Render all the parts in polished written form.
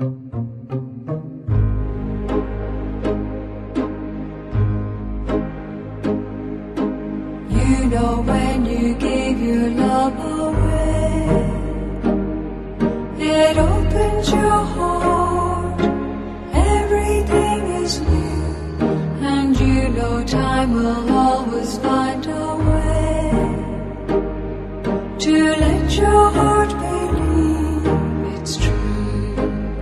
You know when you gave your love away, it opens your heart, everything is new, and you know time will always find a way to let your heart believe it's true.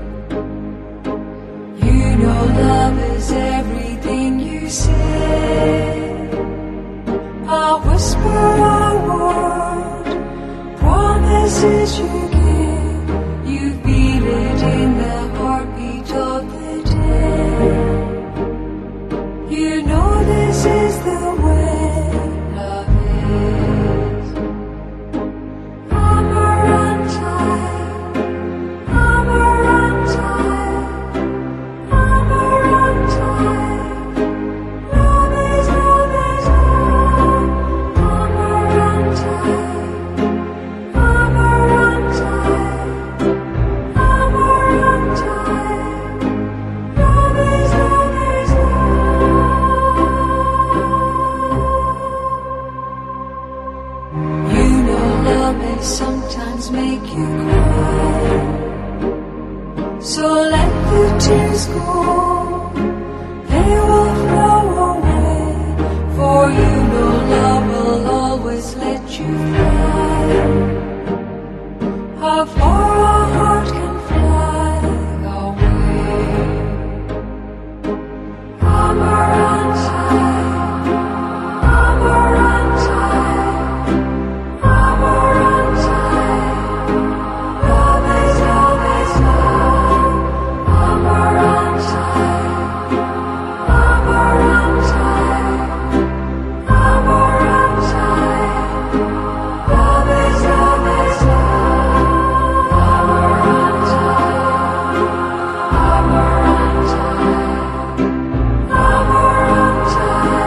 You know love is everything you say, a whisper, a word, promises you give. You feel it in the heartbeat of the day. You know this is the way love is. Amarante, Amarante, Amarante. Love is love. Amarante, Amarante, Amarante. Love is love. You know love may sometimes make you cry, so let the tears go, they will flow away, for you know love will always let you fly. How far a heart can fly away. Amarante, Amarante, Amarante. Love is love. Amarante, Amarante, Amarante. Love is love. Amarante, Amarante, Amarante.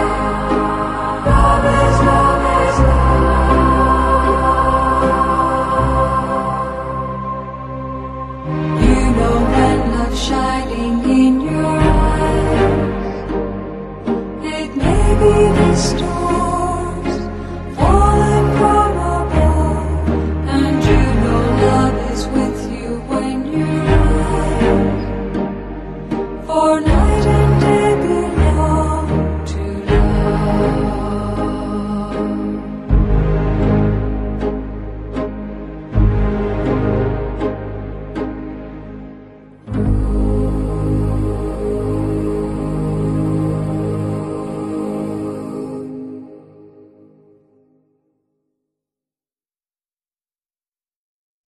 Love is love. You know when love shines